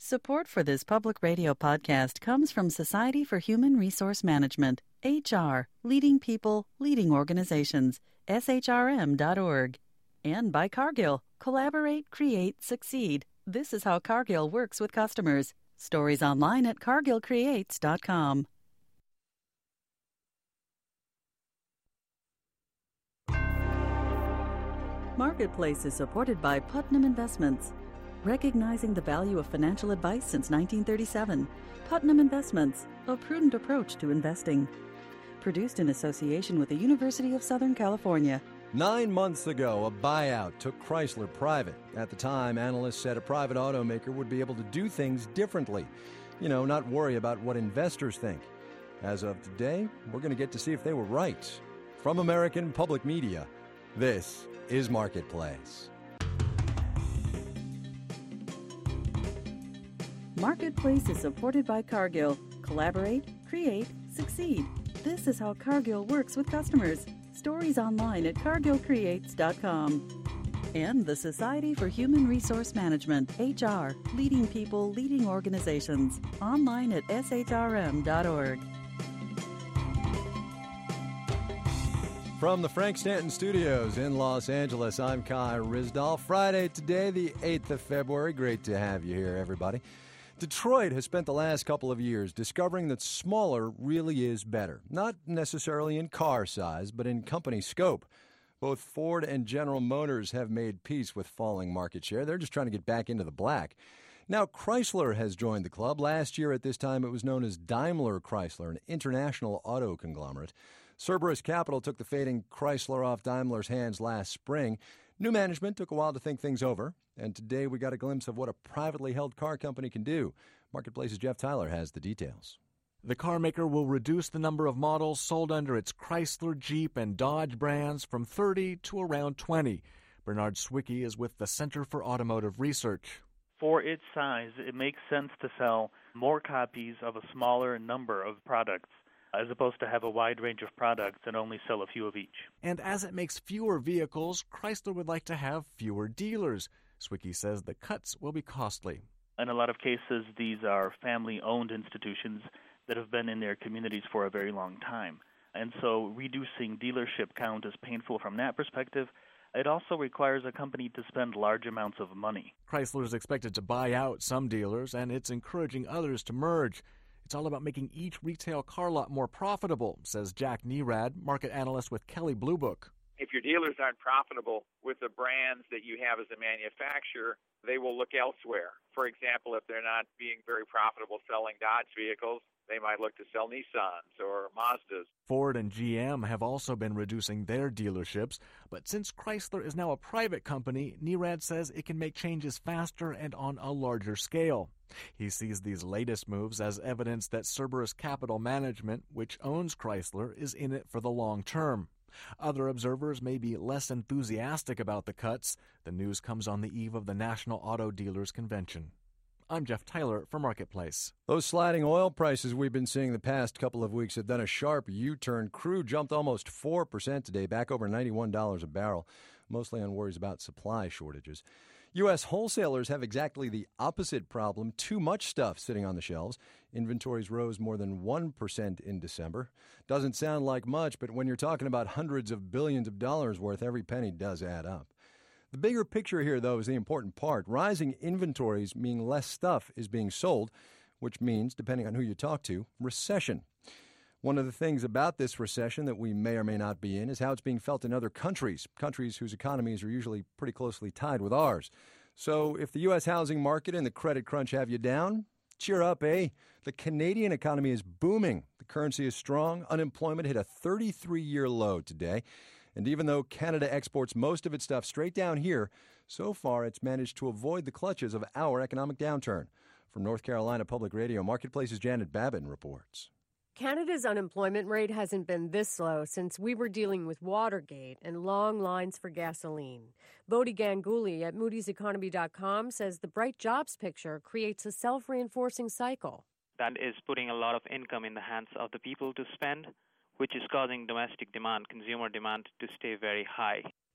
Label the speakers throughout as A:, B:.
A: Support for this public radio podcast comes from Society for Human Resource Management, HR, leading people, leading organizations, shrm.org. And by Cargill, collaborate, create, succeed. This is how Cargill works with customers. Stories online at cargillcreates.com. Marketplace is supported by Putnam Investments. Recognizing the value of financial advice since 1937, Putnam Investments, a prudent approach to investing. Produced in association with the University of Southern California.
B: 9 months ago, a buyout took Chrysler private. At the time, analysts said a private automaker would be able to do things differently. Not worry about what investors think. As of today, we're going to get to see if they were right. From American Public Media, this is Marketplace.
A: Marketplace is supported by Cargill. Collaborate, create, succeed. This is how Cargill works with customers. Stories online at cargillcreates.com. And the Society for Human Resource Management, HR, leading people, leading organizations. Online at shrm.org.
B: From the Frank Stanton Studios in Los Angeles, I'm Kai Ryssdal. Friday today, the 8th of February. Great to have you here, everybody. Detroit has spent the last couple of years discovering that smaller really is better. Not necessarily in car size, but in company scope. Both Ford and General Motors have made peace with falling market share. They're just trying to get back into the black. Now, Chrysler has joined the club. Last year at this time, it was known as Daimler Chrysler, an international auto conglomerate. Cerberus Capital took the fading Chrysler off Daimler's hands last spring. New management took a while to think things over, and today we got a glimpse of what a privately held car company can do. Marketplace's Jeff Tyler has the details.
C: The car maker will reduce the number of models sold under its Chrysler, Jeep, and Dodge brands from 30 to around 20. Bernard Swicky is with the Center for Automotive Research.
D: For its size, it makes sense to sell more copies of a smaller number of products, as opposed to have a wide range of products and only sell a few of each.
C: And as it makes fewer vehicles, Chrysler would like to have fewer dealers. Swicky says the cuts will be costly.
D: In a lot of cases, these are family-owned institutions that have been in their communities for a very long time. And so reducing dealership count is painful from that perspective. It also requires a company to spend large amounts of money.
C: Chrysler is expected to buy out some dealers, and it's encouraging others to merge. It's all about making each retail car lot more profitable, says Jack Nerad, market analyst with Kelley Blue Book.
E: If your dealers aren't profitable with the brands that you have as a manufacturer, they will look elsewhere. For example, if they're not being very profitable selling Dodge vehicles, they might look to sell Nissans or Mazdas.
C: Ford and GM have also been reducing their dealerships, but since Chrysler is now a private company, Nerad says it can make changes faster and on a larger scale. He sees these latest moves as evidence that Cerberus Capital Management, which owns Chrysler, is in it for the long term. Other observers may be less enthusiastic about the cuts. The news comes on the eve of the National Auto Dealers Convention. I'm Jeff Tyler for Marketplace.
B: Those sliding oil prices we've been seeing the past couple of weeks have done a sharp U-turn. Crude jumped almost 4% today, back over $91 a barrel, mostly on worries about supply shortages. U.S. wholesalers have exactly the opposite problem, too much stuff sitting on the shelves. Inventories rose more than 1% in December. Doesn't sound like much, but when you're talking about hundreds of billions of dollars worth, every penny does add up. The bigger picture here, though, is the important part. Rising inventories mean less stuff is being sold, which means, depending on who you talk to, recession. One of the things about this recession that we may or may not be in is how it's being felt in other countries whose economies are usually pretty closely tied with ours. So if the U.S. housing market and the credit crunch have you down, cheer up, eh? The Canadian economy is booming. The currency is strong. Unemployment hit a 33-year low today. And even though Canada exports most of its stuff straight down here, so far it's managed to avoid the clutches of our economic downturn. From North Carolina Public Radio, Marketplace's Janet Babin reports.
F: Canada's unemployment rate hasn't been this low since we were dealing with Watergate and long lines for gasoline. Bodhi Ganguly at moody'seconomy.com says the bright jobs picture creates a self-reinforcing cycle.
G: That is putting a lot of income in the hands of the people to spend, which is causing domestic demand, consumer demand, to stay very high.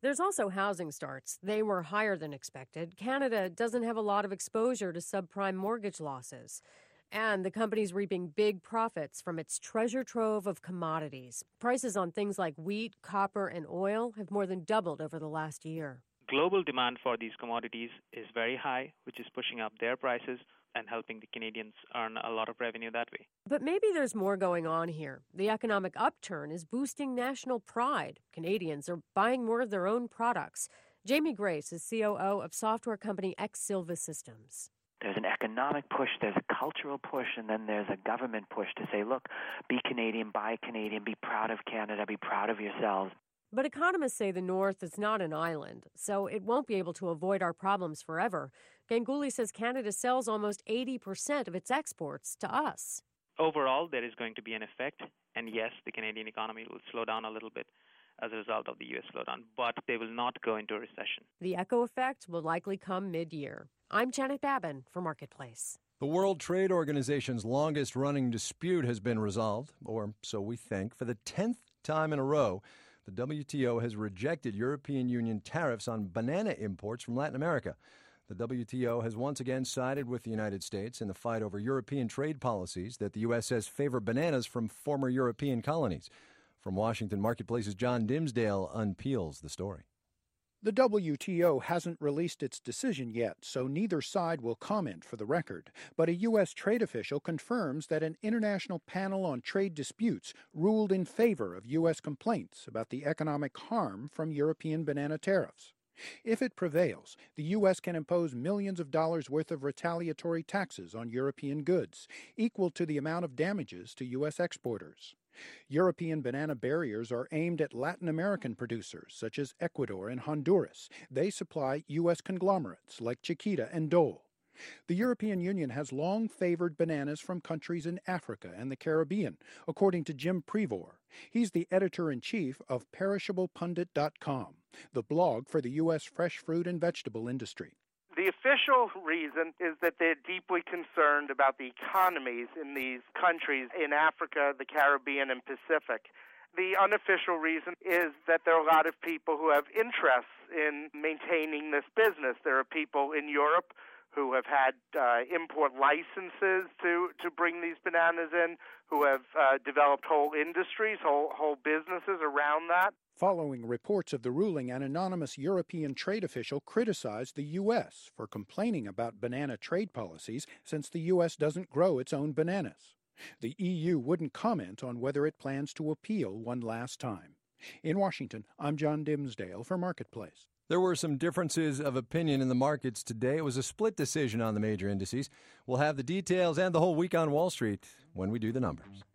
F: There's also housing starts. They were higher than expected. Canada doesn't have a lot of exposure to subprime mortgage losses. And the company's reaping big profits from its treasure trove of commodities. Prices on things like wheat, copper, and oil have more than doubled over the last year.
G: Global demand for these commodities is very high, which is pushing up their prices and helping the Canadians earn a lot of revenue that way.
F: But maybe there's more going on here. The economic upturn is boosting national pride. Canadians are buying more of their own products. Jamie Grace is COO of software company X Silva Systems.
H: There's an economic push, there's a cultural push, and then there's a government push to say, look, be Canadian, buy Canadian, be proud of Canada, be proud of yourselves.
F: But economists say the North is not an island, so it won't be able to avoid our problems forever. Ganguly says Canada sells almost 80% of its exports to us.
G: Overall, there is going to be an effect, and yes, the Canadian economy will slow down a little bit as a result of the U.S. slowdown, but they will not go into a recession.
F: The echo effect will likely come mid-year. I'm Janet Babin for Marketplace.
B: The World Trade Organization's longest-running dispute has been resolved, or so we think. For the 10th time in a row, the WTO has rejected European Union tariffs on banana imports from Latin America. The WTO has once again sided with the United States in the fight over European trade policies that the U.S. says favor bananas from former European colonies. From Washington, Marketplace's John Dimsdale unpeels the story.
I: The WTO hasn't released its decision yet, so neither side will comment for the record. But a U.S. trade official confirms that an international panel on trade disputes ruled in favor of U.S. complaints about the economic harm from European banana tariffs. If it prevails, the U.S. can impose millions of dollars worth of retaliatory taxes on European goods, equal to the amount of damages to U.S. exporters. European banana barriers are aimed at Latin American producers, such as Ecuador and Honduras. They supply U.S. conglomerates like Chiquita and Dole. The European Union has long favored bananas from countries in Africa and the Caribbean, according to Jim Prevor. He's the editor-in-chief of PerishablePundit.com, the blog for the U.S. fresh fruit and vegetable industry.
J: The official reason is that they're deeply concerned about the economies in these countries in Africa, the Caribbean, and Pacific. The unofficial reason is that there are a lot of people who have interests in maintaining this business. There are people in Europe who have had import licenses to bring these bananas in, who have developed whole industries, whole businesses around that.
I: Following reports of the ruling, an anonymous European trade official criticized the U.S. for complaining about banana trade policies since the U.S. doesn't grow its own bananas. The EU wouldn't comment on whether it plans to appeal one last time. In Washington, I'm John Dimsdale for Marketplace.
B: There were some differences of opinion in the markets today. It was a split decision on the major indices. We'll have the details and the whole week on Wall Street when we do the numbers.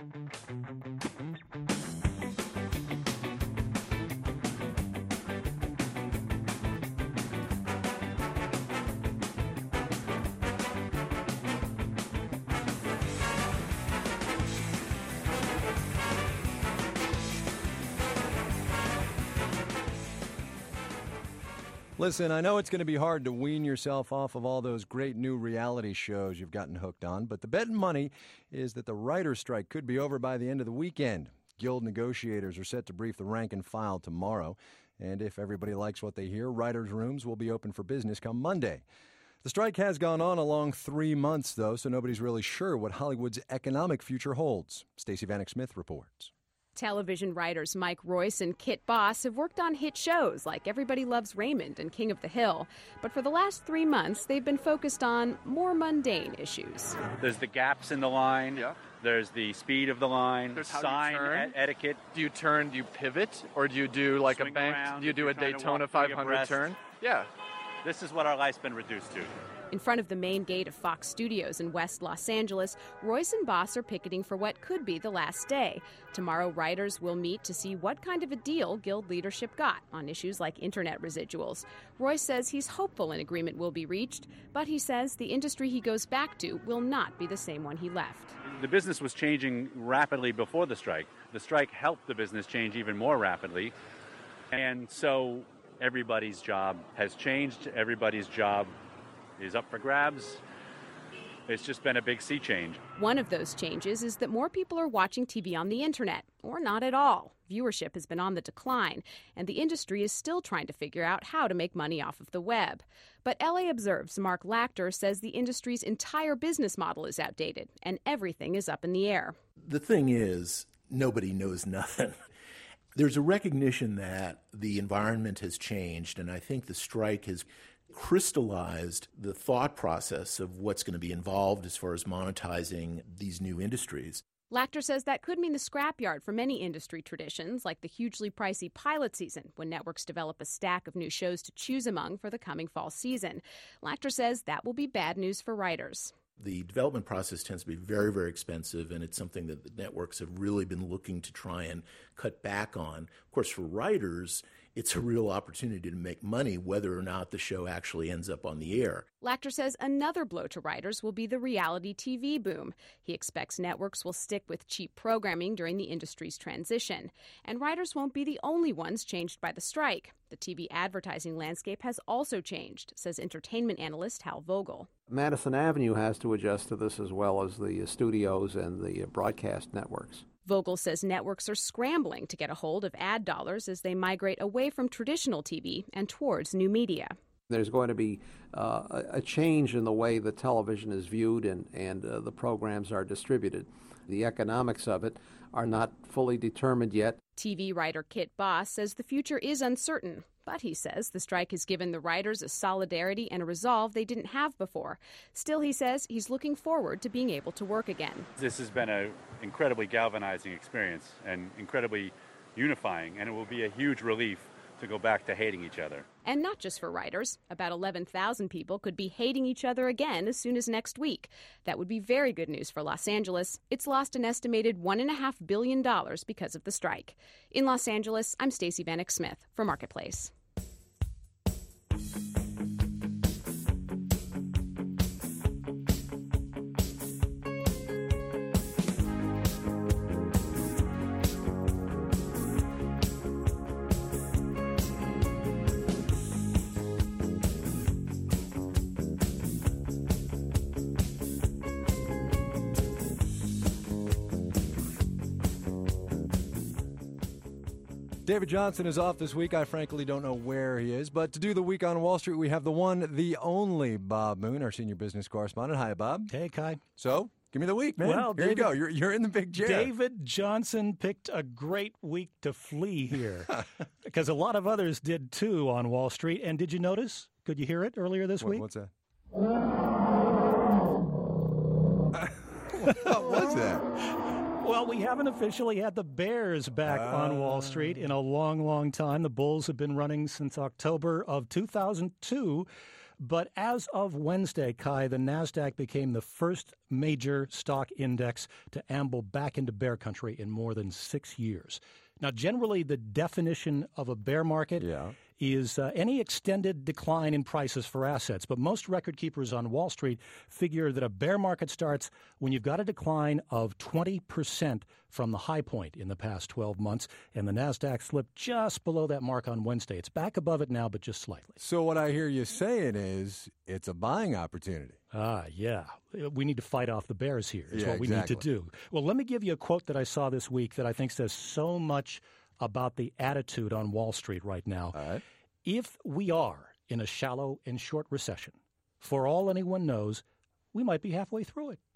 B: Listen, I know it's going to be hard to wean yourself off of all those great new reality shows you've gotten hooked on, but the bet and money is that the writer's strike could be over by the end of the weekend. Guild negotiators are set to brief the rank and file tomorrow, and if everybody likes what they hear, writers' rooms will be open for business come Monday. The strike has gone on a long 3 months, though, so nobody's really sure what Hollywood's economic future holds. Stacey Vanek Smith reports.
K: Television writers Mike Royce and Kit Boss have worked on hit shows like Everybody Loves Raymond and King of the Hill. But for the last 3 months, they've been focused on more mundane issues.
L: There's the gaps in the line.
M: Yeah.
L: There's the speed of the line.
M: There's how
L: sign
M: you turn.
L: Etiquette.
M: Do you turn? Do you pivot? Or do you do like
L: Swing
M: a bank?
L: around
M: Do you
L: if
M: do
L: you're
M: a
L: trying to
M: Daytona
L: walk free
M: 500
L: abreast.
M: turn? Yeah.
L: This is what our life's been reduced to.
K: In front of the main gate of Fox Studios in West Los Angeles, Royce and Boss are picketing for what could be the last day. Tomorrow, writers will meet to see what kind of a deal Guild leadership got on issues like internet residuals. Royce says he's hopeful an agreement will be reached, but he says the industry he goes back to will not be the same one he left.
L: The business was changing rapidly before the strike. The strike helped the business change even more rapidly. And so everybody's job has changed. Everybody's job is up for grabs. It's just been a big sea change.
K: One of those changes is that more people are watching TV on the internet, or not at all. Viewership has been on the decline, and the industry is still trying to figure out how to make money off of the web. But LA Observe's Mark Lachter says the industry's entire business model is outdated, and everything is up in the air.
N: The thing is, nobody knows nothing. There's a recognition that the environment has changed, and I think the strike has crystallized the thought process of what's going to be involved as far as monetizing these new industries.
K: Lachter says that could mean the scrapyard for many industry traditions, like the hugely pricey pilot season, when networks develop a stack of new shows to choose among for the coming fall season. Lachter says that will be bad news for writers.
N: The development process tends to be very, very expensive, and it's something that the networks have really been looking to try and cut back on. Of course, for writers, it's a real opportunity to make money whether or not the show actually ends up on the air.
K: Lachter says another blow to writers will be the reality TV boom. He expects networks will stick with cheap programming during the industry's transition. And writers won't be the only ones changed by the strike. The TV advertising landscape has also changed, says entertainment analyst Hal Vogel.
O: Madison Avenue has to adjust to this as well as the studios and the broadcast networks.
K: Vogel says networks are scrambling to get a hold of ad dollars as they migrate away from traditional TV and towards new media.
O: There's going to be a change in the way that television is viewed and the programs are distributed. The economics of it are not fully determined yet.
K: TV writer Kit Boss says the future is uncertain, but he says the strike has given the writers a solidarity and a resolve they didn't have before. Still, he says he's looking forward to being able to work again.
L: This has been an incredibly galvanizing experience and incredibly unifying, and it will be a huge relief to go back to hating each other.
K: And not just for writers. About 11,000 people could be hating each other again as soon as next week. That would be very good news for Los Angeles. It's lost an estimated $1.5 billion because of the strike. In Los Angeles, I'm Stacey Vanek Smith for Marketplace.
B: David Johnson is off this week. I frankly don't know where he is. But to do the Week on Wall Street, we have the one, the only Bob Moon, our senior business correspondent. Hi, Bob.
P: Hey, Kai.
B: So, give me the week, man.
P: Well,
B: Here you go. You're in the big chair.
P: David Johnson picked a great week to flee here because a lot of others did, too, on Wall Street. And did you notice? Could you hear it earlier this week?
B: What's that? What was that?
P: Well, we haven't officially had the Bears back on Wall Street in a long, long time. The Bulls have been running since October of 2002. But as of Wednesday, Kai, the NASDAQ became the first major stock index to amble back into bear country in more than 6 years. Now, generally, the definition of a bear market is any extended decline in prices for assets. But most record keepers on Wall Street figure that a bear market starts when you've got a decline of 20% from the high point in the past 12 months. And the NASDAQ slipped just below that mark on Wednesday. It's back above it now, but just slightly.
B: So what I hear you saying is it's a buying opportunity.
P: Yeah. We need to fight off the bears here is what we
B: exactly.
P: need to do. Well, let me give you a quote that I saw this week that I think says so much about the attitude on Wall Street right now.
B: All right.
P: If we are in a shallow and short recession, for all anyone knows, we might be halfway through it.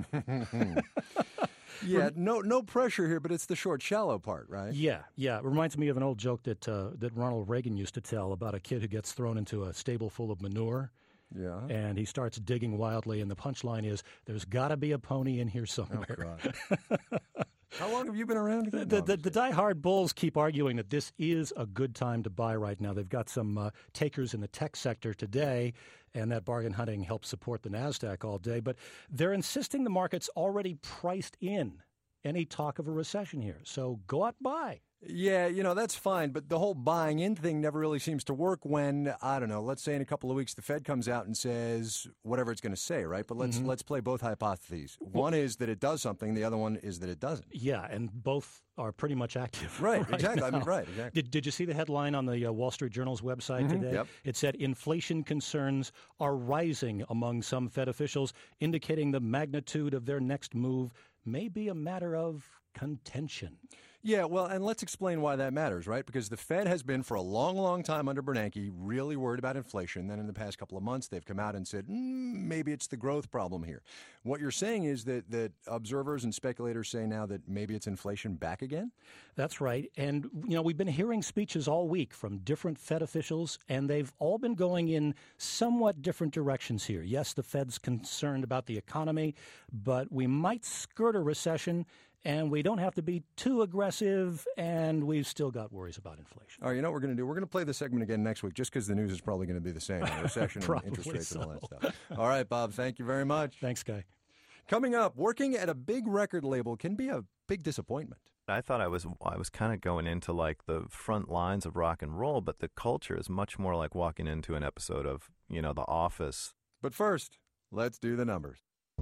B: Yeah, no pressure here, but it's the short, shallow part, right?
P: Yeah. It reminds me of an old joke that Ronald Reagan used to tell about a kid who gets thrown into a stable full of manure.
B: Yeah.
P: And he starts digging wildly, and the punchline is, there's got to be a pony in here somewhere.
B: Oh, God. How long have you been around again?
P: The diehard bulls keep arguing that this is a good time to buy right now. They've got some takers in the tech sector today, and that bargain hunting helps support the NASDAQ all day. But they're insisting the market's already priced in any talk of a recession here. So go out and buy.
B: Yeah, that's fine, but the whole buying in thing never really seems to work when, I don't know, let's say in a couple of weeks the Fed comes out and says whatever it's going to say, right? But let's play both hypotheses. One is that it does something, the other one is that it doesn't.
P: Yeah, and both are pretty much active.
B: Right, exactly.
P: Now.
B: Exactly.
P: Did you see the headline on the Wall Street Journal's website today?
B: Yep.
P: It said inflation concerns are rising among some Fed officials, indicating the magnitude of their next move may be a matter of contention.
B: Yeah, well, and let's explain why that matters, right? Because the Fed has been for a long, long time under Bernanke really worried about inflation. Then in the past couple of months, they've come out and said, maybe it's the growth problem here. What you're saying is that observers and speculators say now that maybe it's inflation back again?
P: That's right. And, we've been hearing speeches all week from different Fed officials, and they've all been going in somewhat different directions here. Yes, the Fed's concerned about the economy, but we might skirt a recession. And we don't have to be too aggressive, and we've still got worries about inflation.
B: All right, you know what we're going to do? We're going to play this segment again next week, just because the news is probably going to be the same. Recession and interest rates and all that stuff. All right, Bob, thank you very much.
P: Thanks, Guy.
B: Coming up, working at a big record label can be a big disappointment.
Q: I thought I was kind of going into like the front lines of rock and roll, but the culture is much more like walking into an episode of, The Office.
B: But first, let's do the numbers.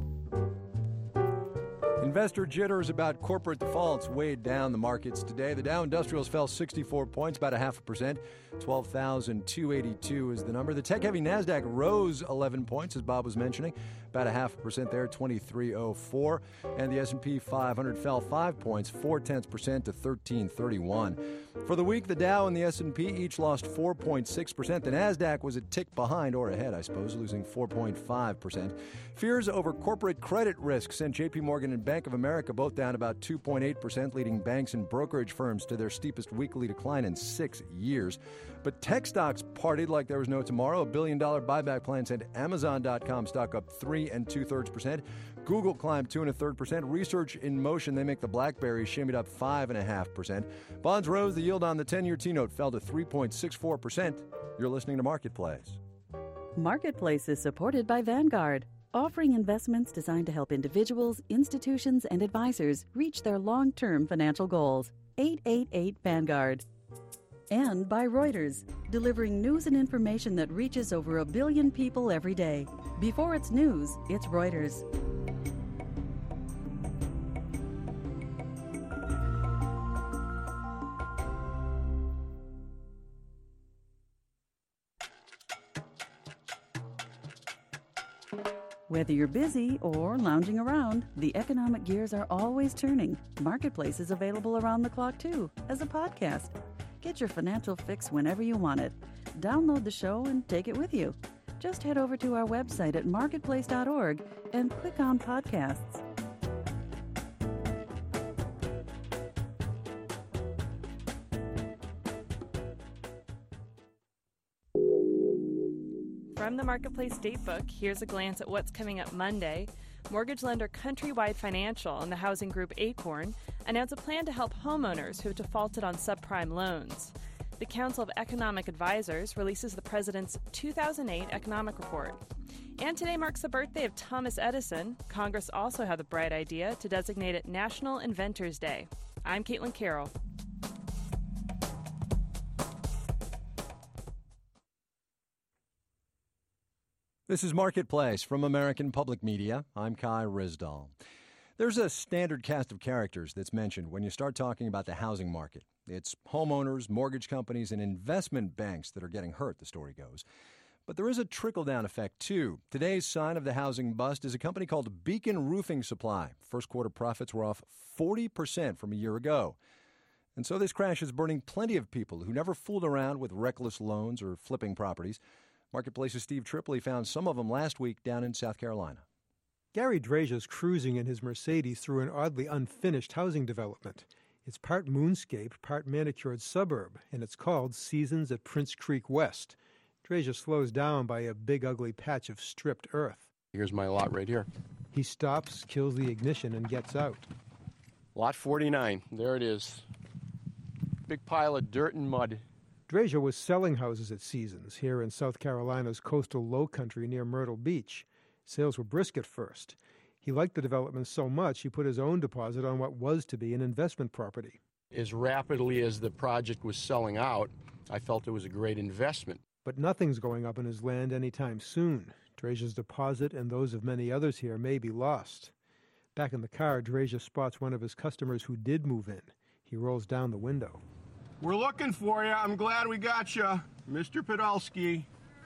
B: Investor jitters about corporate defaults weighed down the markets today. The Dow Industrials fell 64 points, about 0.5%. 12,282 is the number. The tech-heavy NASDAQ rose 11 points, as Bob was mentioning, about 0.5% there, 2304. And the S&P 500 fell 5 points, 0.4% to 1331. For the week, the Dow and the S&P each lost 4.6%. The NASDAQ was a tick behind, or ahead, I suppose, losing 4.5%. Fears over corporate credit risk sent J.P. Morgan and Bank of America both down about 2.8%, leading banks and brokerage firms to their steepest weekly decline in 6 years. But tech stocks partied like there was no tomorrow. $1 billion buyback plan sent Amazon.com stock up 3 2/3%. Google climbed 2 1/3%. Research in Motion, they make the BlackBerry, shimmied up 5.5%. Bonds rose. The yield on the 10-year T-note fell to 3.64%. You're listening to Marketplace.
A: Marketplace is supported by Vanguard, offering investments designed to help individuals, institutions, and advisors reach their long-term financial goals. 888 Vanguard. And by Reuters, delivering news and information that reaches over 1 billion people every day. Before it's news, it's Reuters. Whether you're busy or lounging around, the economic gears are always turning. Marketplace is available around the clock, too, as a podcast. Get your financial fix whenever you want it. Download the show and take it with you. Just head over to our website at marketplace.org and click on podcasts.
R: From the Marketplace Datebook, here's a glance at what's coming up Monday. Mortgage lender Countrywide Financial and the housing group Acorn announced a plan to help homeowners who have defaulted on subprime loans. The Council of Economic Advisors releases the president's 2008 economic report. And today marks the birthday of Thomas Edison. Congress also had the bright idea to designate it National Inventors Day. I'm Caitlin Carroll.
B: This is Marketplace from American Public Media. I'm Kai Rizdal. There's a standard cast of characters that's mentioned when you start talking about the housing market. It's homeowners, mortgage companies, and investment banks that are getting hurt, the story goes. But there is a trickle-down effect, too. Today's sign of the housing bust is a company called Beacon Roofing Supply. First quarter profits were off 40% from a year ago. And so this crash is burning plenty of people who never fooled around with reckless loans or flipping properties. Marketplace's Steve Tripoli found some of them last week down in South Carolina.
S: Gary Drazia's cruising in his Mercedes through an oddly unfinished housing development. It's part moonscape, part manicured suburb, and it's called Seasons at Prince Creek West. Drazia slows down by a big ugly patch of stripped earth.
T: Here's my lot right here.
S: He stops, kills the ignition, and gets out.
T: Lot 49. There it is. Big pile of dirt and mud.
S: Drazia was selling houses at Seasons here in South Carolina's coastal lowcountry near Myrtle Beach. Sales were brisk at first. He liked the development so much he put his own deposit on what was to be an investment property.
T: As rapidly as the project was selling out, I felt it was a great investment.
S: But nothing's going up in his land anytime soon. Dreja's deposit and those of many others here may be lost. Back in the car, Dreja spots one of his customers who did move in. He rolls down the window.
T: We're looking for you. I'm glad we got you. Mr. Podolsky.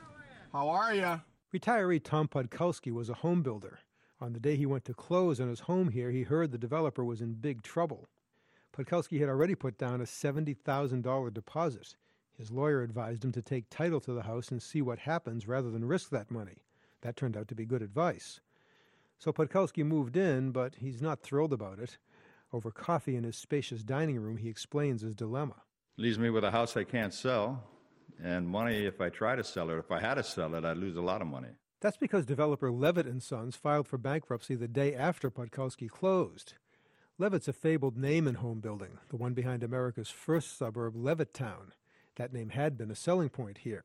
T: How are you?
S: Retiree Tom Podkolsky was a home builder. On the day he went to close on his home here, he heard the developer was in big trouble. Podkolsky had already put down a $70,000 deposit. His lawyer advised him to take title to the house and see what happens rather than risk that money. That turned out to be good advice. So Podkolsky moved in, but he's not thrilled about it. Over coffee in his spacious dining room, he explains his dilemma.
U: Leaves me with a house I can't sell, and money if I try to sell it. If I had to sell it, I'd lose a lot of money.
S: That's because developer Levitt & Sons filed for bankruptcy the day after Podkolsky closed. Levitt's a fabled name in home building, the one behind America's first suburb, Levittown. That name had been a selling point here.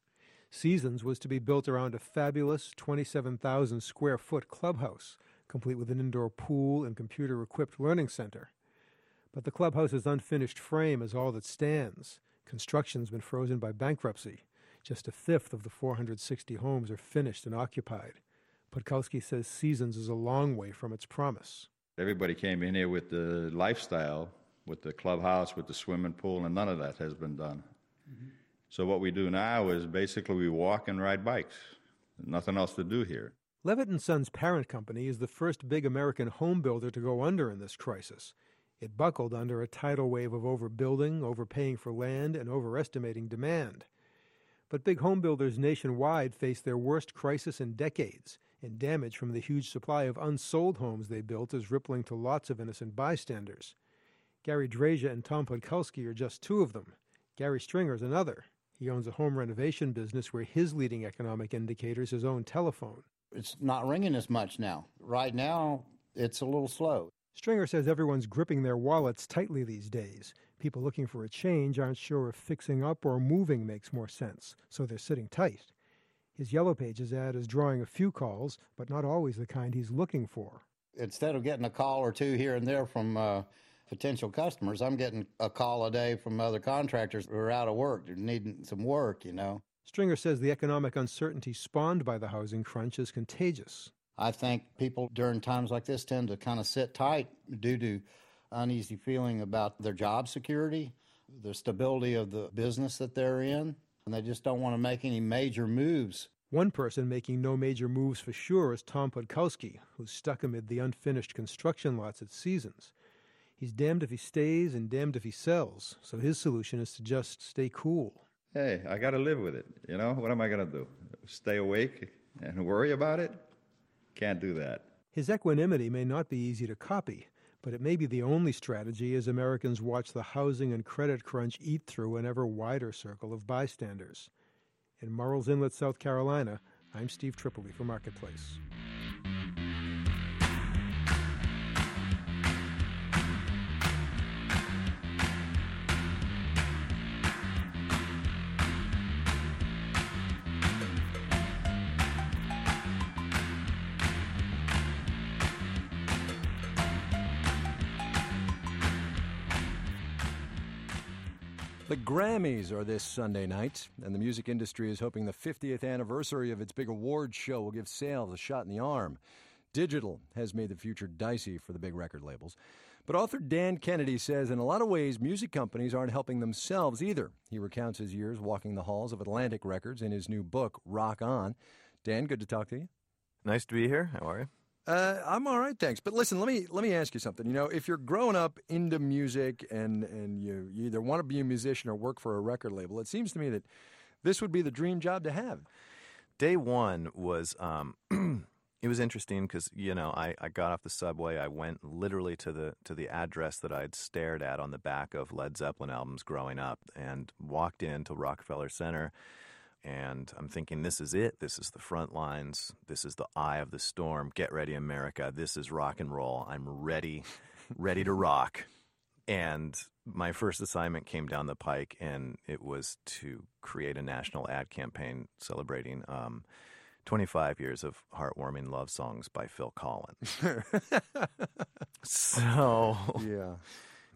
S: Seasons was to be built around a fabulous 27,000-square-foot clubhouse, complete with an indoor pool and computer-equipped learning center. But the clubhouse's unfinished frame is all that stands. Construction's been frozen by bankruptcy. Just a fifth of the 460 homes are finished and occupied. Podkolsky says Seasons is a long way from its promise.
U: Everybody came in here with the lifestyle, with the clubhouse, with the swimming pool, and none of that has been done. Mm-hmm. So what we do now is basically we walk and ride bikes. Nothing else to do here.
S: Levitt & Sons' parent company is the first big American home builder to go under in this crisis. It buckled under a tidal wave of overbuilding, overpaying for land, and overestimating demand. But big home builders nationwide face their worst crisis in decades, and damage from the huge supply of unsold homes they built is rippling to lots of innocent bystanders. Gary Dreja and Tom Podkolsky are just two of them. Gary Stringer's another. He owns a home renovation business where his leading economic indicator is his own telephone.
V: It's not ringing as much now. Right now, it's a little slow.
S: Stringer says everyone's gripping their wallets tightly these days. People looking for a change aren't sure if fixing up or moving makes more sense, so they're sitting tight. His Yellow Pages ad is drawing a few calls, but not always the kind he's looking for.
V: Instead of getting a call or two here and there from potential customers, I'm getting a call a day from other contractors who are out of work, they're needing some work,
S: Stringer says the economic uncertainty spawned by the housing crunch is contagious.
V: I think people during times like this tend to kind of sit tight due to uneasy feeling about their job security, the stability of the business that they're in, and they just don't want to make any major moves.
S: One person making no major moves for sure is Tom Podkolsky, who's stuck amid the unfinished construction lots at Seasons. He's damned if he stays and damned if he sells, so his solution is to just stay cool.
U: Hey, I got to live with it. What am I going to do? Stay awake and worry about it? Can't do that.
S: His equanimity may not be easy to copy, but it may be the only strategy as Americans watch the housing and credit crunch eat through an ever wider circle of bystanders. In Murrells Inlet, South Carolina, I'm Steve Tripoli for Marketplace.
B: The Grammys are this Sunday night, and the music industry is hoping the 50th anniversary of its big awards show will give sales a shot in the arm. Digital has made the future dicey for the big record labels. But author Dan Kennedy says in a lot of ways, music companies aren't helping themselves either. He recounts his years walking the halls of Atlantic Records in his new book, Rock On. Dan, good to talk to you.
Q: Nice to be here. How are you?
B: I'm all right, thanks. But listen, let me ask you something. If you're growing up into music and you either want to be a musician or work for a record label, it seems to me that this would be the dream job to have.
Q: Day one was it was interesting because I got off the subway. I went literally to the address that I'd stared at on the back of Led Zeppelin albums growing up, and walked into Rockefeller Center. And I'm thinking, this is it. This is the front lines. This is the eye of the storm. Get ready, America. This is rock and roll. I'm ready to rock. And my first assignment came down the pike, and it was to create a national ad campaign celebrating 25 years of heartwarming love songs by Phil Collins. So
B: yeah.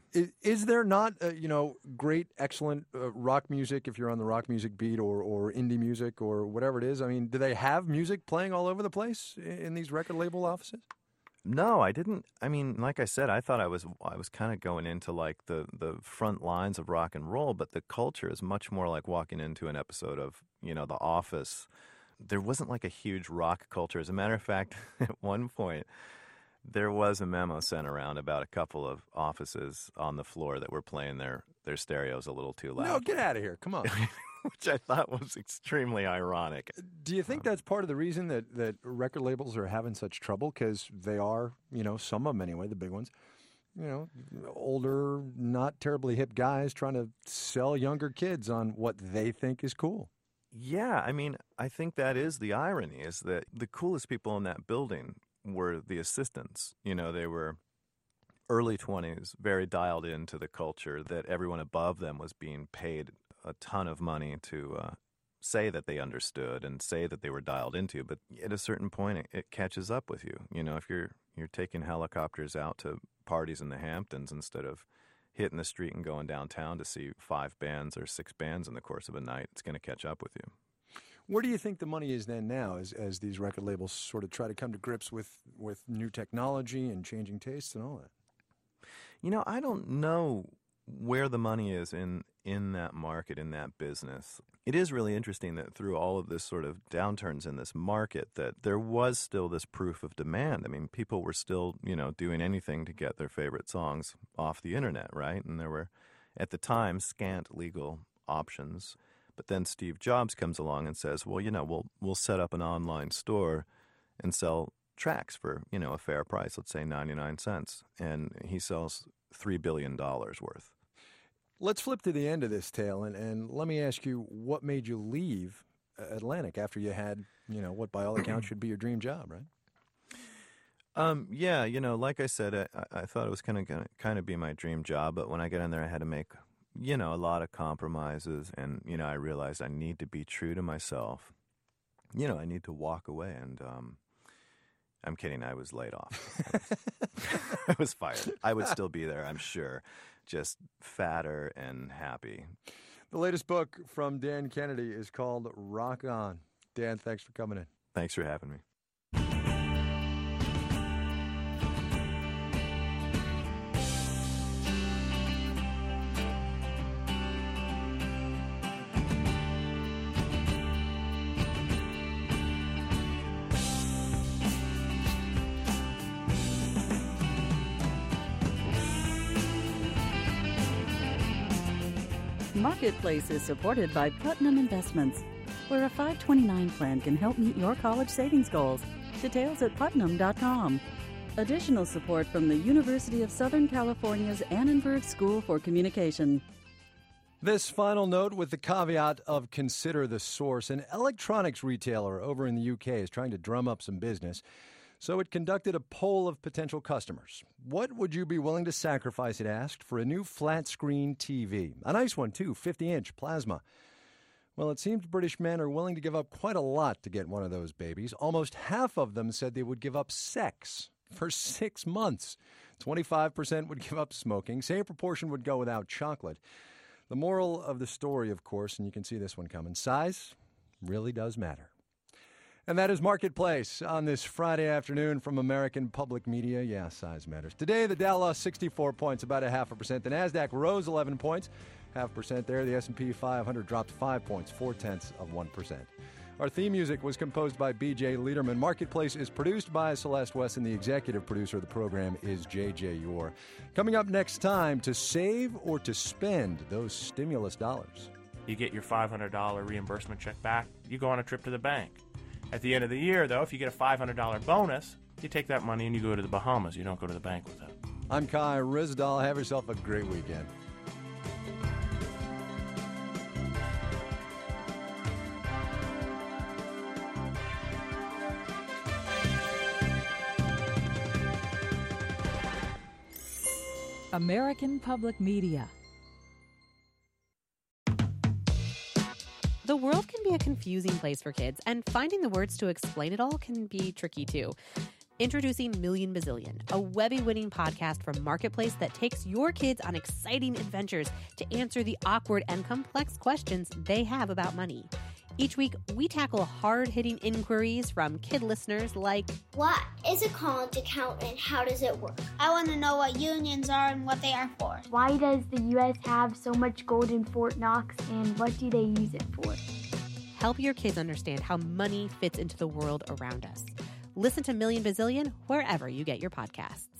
B: Is there not, great, excellent rock music if you're on the rock music beat or indie music or whatever it is? I mean, do they have music playing all over the place in these record label offices?
Q: No, I didn't. I mean, like I said, I thought I was kind of going into like the front lines of rock and roll, but the culture is much more like walking into an episode of, The Office. There wasn't like a huge rock culture. As a matter of fact, at one point, there was a memo sent around about a couple of offices on the floor that were playing their stereos a little too loud.
B: No, get out of here. Come on.
Q: Which I thought was extremely ironic.
B: Do you think that's part of the reason that record labels are having such trouble? Because they are, some of them anyway, the big ones, older, not terribly hip guys trying to sell younger kids on what they think is cool.
Q: Yeah, I mean, I think that is the irony, is that the coolest people in that building were the assistants. They were early 20s, very dialed into the culture, that everyone above them was being paid a ton of money to say that they understood and say that they were dialed into. But at a certain point, it catches up with you. If you're taking helicopters out to parties in the Hamptons instead of hitting the street and going downtown to see 5 bands or 6 bands in the course of a night, it's going to catch up with you.
B: Where do you think the money is then now as these record labels sort of try to come to grips with new technology and changing tastes and all that?
Q: I don't know where the money is in that market, in that business. It is really interesting that through all of this sort of downturns in this market, that there was still this proof of demand. I mean, people were still, doing anything to get their favorite songs off the internet, right? And there were, at the time, scant legal options. But then Steve Jobs comes along and says, well, we'll set up an online store and sell tracks for, a fair price, let's say 99 cents. And he sells $3 billion worth.
B: Let's flip to the end of this tale, and let me ask you, what made you leave Atlantic after you had, what by all accounts should be your dream job, right?
Q: Yeah, like I said, I thought it was going to kind of be my dream job, but when I got in there, I had to make, a lot of compromises, and, I realized I need to be true to myself. I need to walk away, and I'm kidding, I was laid off. I was fired. I would still be there, I'm sure. Just fatter and happy.
B: The latest book from Dan Kennedy is called Rock On. Dan, thanks for coming in.
Q: Thanks for having me.
A: Marketplace is supported by Putnam Investments, where a 529 plan can help meet your college savings goals. Details at putnam.com. Additional support from the University of Southern California's Annenberg School for Communication.
B: This final note with the caveat of consider the source. An electronics retailer over in the UK is trying to drum up some business, so it conducted a poll of potential customers. What would you be willing to sacrifice, it asked, for a new flat-screen TV? A nice one, too, 50-inch plasma. Well, it seems British men are willing to give up quite a lot to get one of those babies. Almost half of them said they would give up sex for 6 months. 25% would give up smoking. Same proportion would go without chocolate. The moral of the story, of course, and you can see this one coming, size really does matter. And that is Marketplace on this Friday afternoon from American Public Media. Yeah, size matters. Today, the Dow lost 64 points, about 0.5%. The Nasdaq rose 11 points, 0.5% there. The S&P 500 dropped 5 points, 0.4%. Our theme music was composed by B.J. Liederman. Marketplace is produced by Celeste West, and the executive producer of the program is J.J. Yor. Coming up next time, to save or to spend those stimulus dollars.
D: You get your $500 reimbursement check back. You go on a trip to the bank. At the end of the year, though, if you get a $500 bonus, you take that money and you go to the Bahamas. You don't go to the bank with it.
B: I'm Kai Ryssdal. Have yourself a great weekend.
E: American Public Media.
W: The world can be a confusing place for kids, and finding the words to explain it all can be tricky too.
C: Introducing Million Bazillion, a Webby-winning podcast from Marketplace that takes your kids on exciting adventures to answer the awkward and complex questions they have about money. Each week, we tackle hard-hitting inquiries from kid listeners like,
E: what is a college account and how does it work? I want to know what unions are and what they are for.
H: Why does the U.S. have so much gold in Fort Knox and what do they use it for?
C: Help your kids understand how money fits into the world around us. Listen to Million Bazillion wherever you get your podcasts.